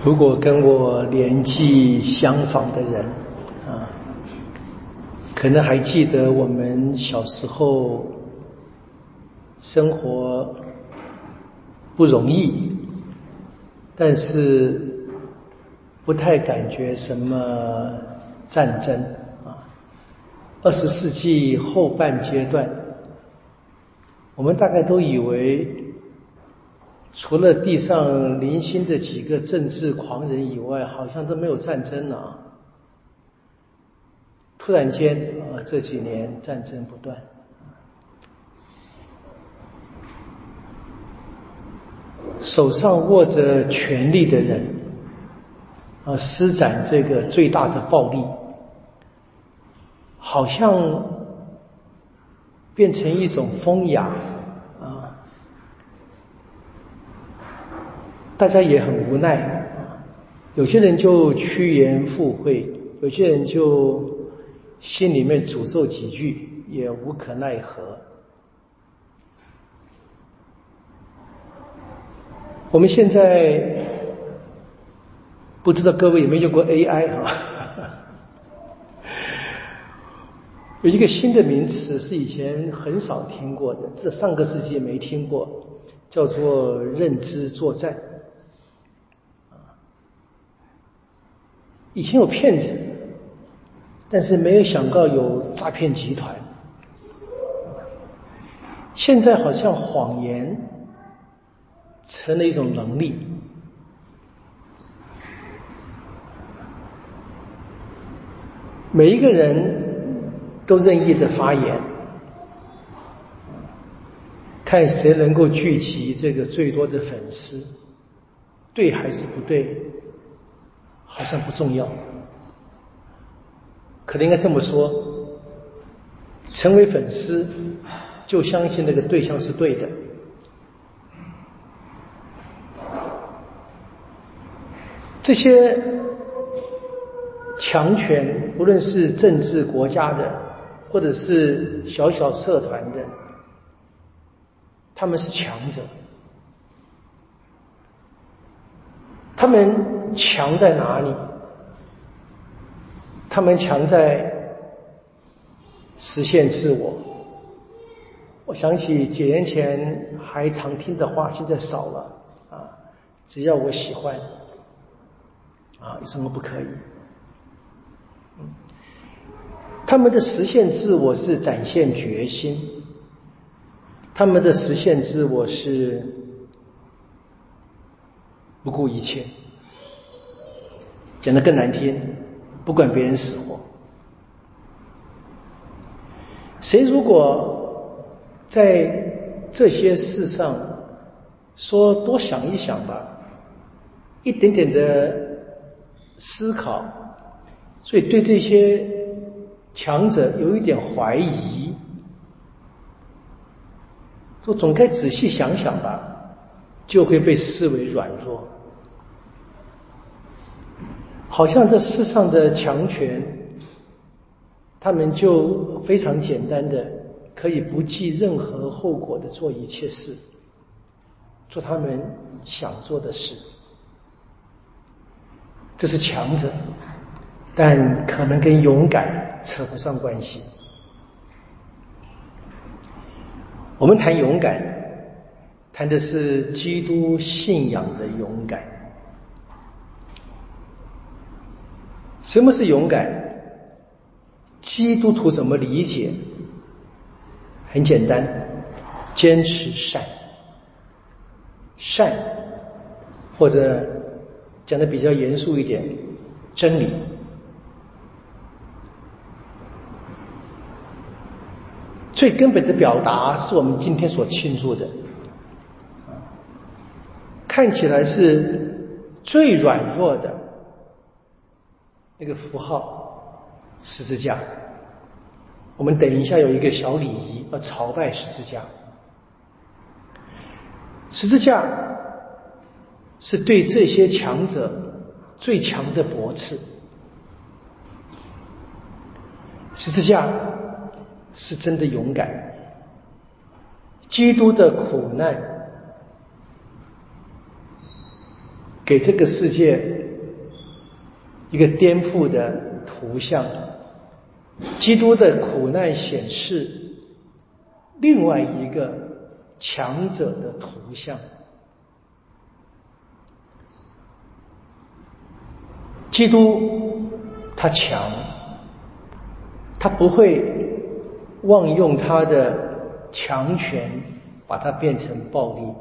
如果跟我年纪相仿的人可能还记得我们小时候生活不容易，但是不太感觉什么战争20世纪后半阶段，我们大概都以为除了地上零星的几个政治狂人以外，好像都没有战争了突然间这几年战争不断，手上握着权力的人施展这个最大的暴力，好像变成一种风雅大家也很无奈，有些人就趋炎附会，有些人就心里面诅咒几句，也无可奈何。我们现在不知道各位有没有用过 AI 有一个新的名词是以前很少听过的，这上个世纪没听过，叫做认知作战。以前有骗子，但是没有想到有诈骗集团。现在好像谎言成了一种能力。每一个人都任意的发言，看谁能够聚集这个最多的粉丝，对还是不对好像不重要，可能应该这么说，成为粉丝就相信那个对象是对的。这些强权，无论是政治国家的，或者是小小社团的，他们是强者。他们强在哪里？他们强在实现自我。我想起几年前还常听的话，现在少了只要我喜欢有什么不可以？他们的实现自我是展现决心，他们的实现自我是不顾一切，讲得更难听，不管别人死活。谁如果在这些事上说多想一想吧，一点点的思考，所以对这些强者有一点怀疑，说总该仔细想想吧，就会被视为软弱。好像这世上的强权，他们就非常简单的可以不计任何后果的做一切事，做他们想做的事。这是强者，但可能跟勇敢扯不上关系。我们谈勇敢，谈的是基督信仰的勇敢。什么是勇敢？基督徒怎么理解？很简单，坚持善，善，或者讲的比较严肃一点，真理。最根本的表达是我们今天所庆祝的，看起来是最软弱的那个符号，十字架。我们等一下有一个小礼仪，要朝拜十字架。十字架是对这些强者最强的驳斥。十字架是真的勇敢。基督的苦难给这个世界一个颠覆的图像。基督的苦难显示另外一个强者的图像。基督他强，他不会妄用他的强权把它变成暴力。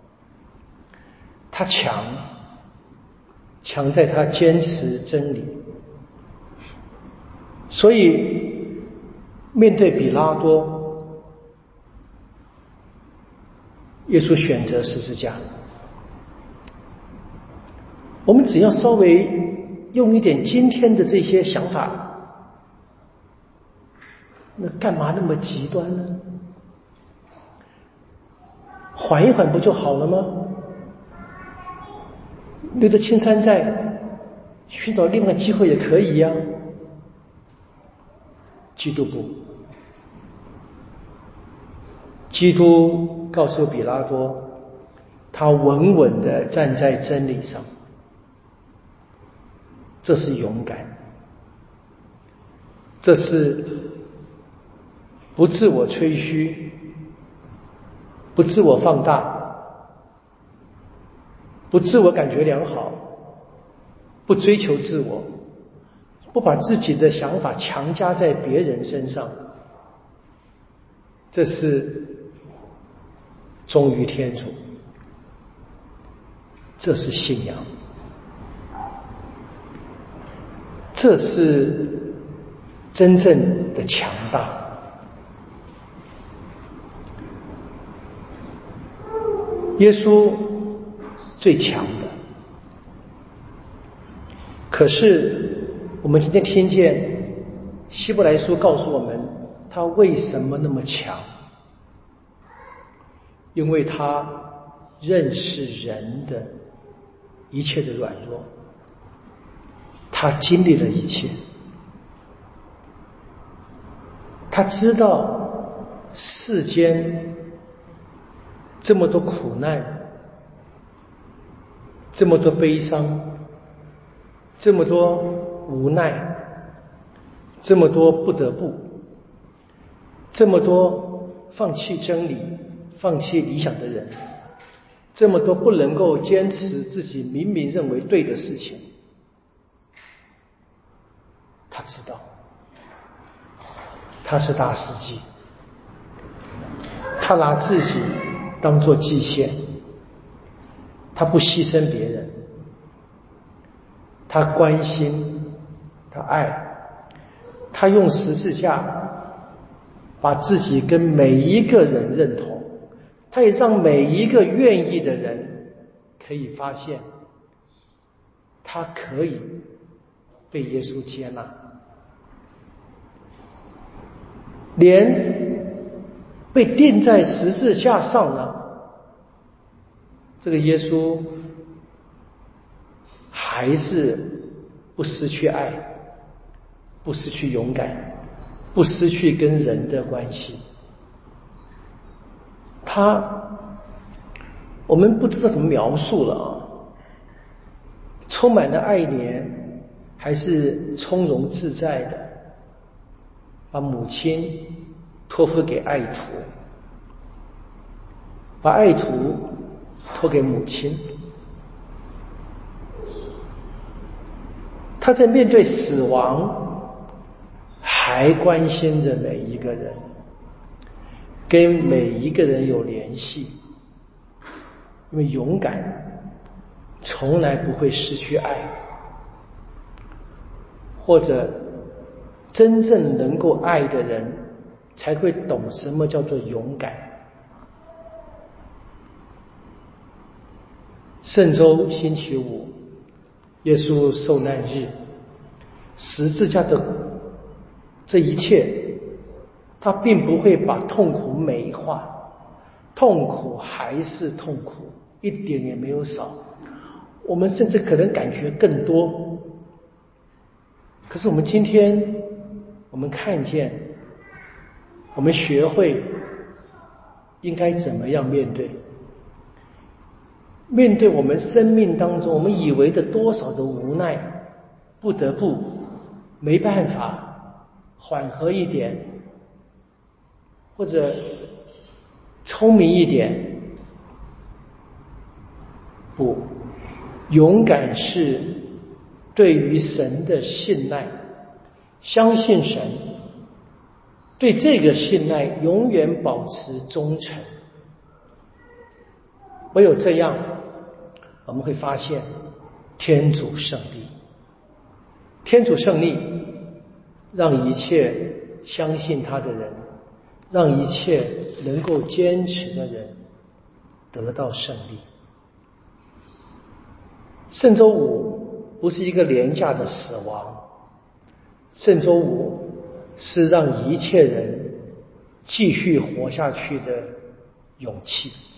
他强在他坚持真理。所以面对比拉多，耶稣选择十字架。我们只要稍微用一点今天的这些想法，那干嘛那么极端呢？缓一缓不就好了吗？留着青山在，寻找另外机会也可以呀。基督不，基督告诉比拉多，他稳稳地站在真理上，这是勇敢，这是不自我吹嘘，不自我放大，不自我感觉良好，不追求自我，不把自己的想法强加在别人身上，这是忠于天主，这是信仰，这是真正的强大。耶稣是最强的，可是我们今天听见希伯来书告诉我们，他为什么那么强？因为他认识人的一切的软弱，他经历了一切，他知道世间这么多苦难，这么多悲伤，这么多无奈，这么多不得不，这么多放弃真理、放弃理想的人，这么多不能够坚持自己明明认为对的事情，他知道，他是大司机，他拿自己当作祭献，他不牺牲别人，他关心，他爱，他用十字架把自己跟每一个人认同，他也让每一个愿意的人可以发现，他可以被耶稣接纳，连被钉在十字架上呢，这个耶稣还是不失去爱，不失去勇敢，不失去跟人的关系。我们不知道怎么描述了啊，充满了爱怜，还是从容自在的把母亲托付给爱徒，把爱徒托给母亲。他在面对死亡还关心着每一个人，跟每一个人有联系，因为勇敢从来不会失去爱，或者真正能够爱的人才会懂什么叫做勇敢。圣周星期五，耶稣受难日，十字架的这一切，他并不会把痛苦美化，痛苦还是痛苦，一点也没有少，我们甚至可能感觉更多。可是我们今天，我们看见，我们学会应该怎么样面对。 面对我们生命当中我们以为的多少的无奈，不得不没办法缓和一点，或者聪明一点，不，勇敢是对于神的信赖，相信神，对这个信赖永远保持忠诚。唯有这样，我们会发现天主胜利。天主胜利，让一切相信他的人，让一切能够坚持的人得到胜利。圣周五不是一个廉价的死亡，圣周五是让一切人继续活下去的勇气。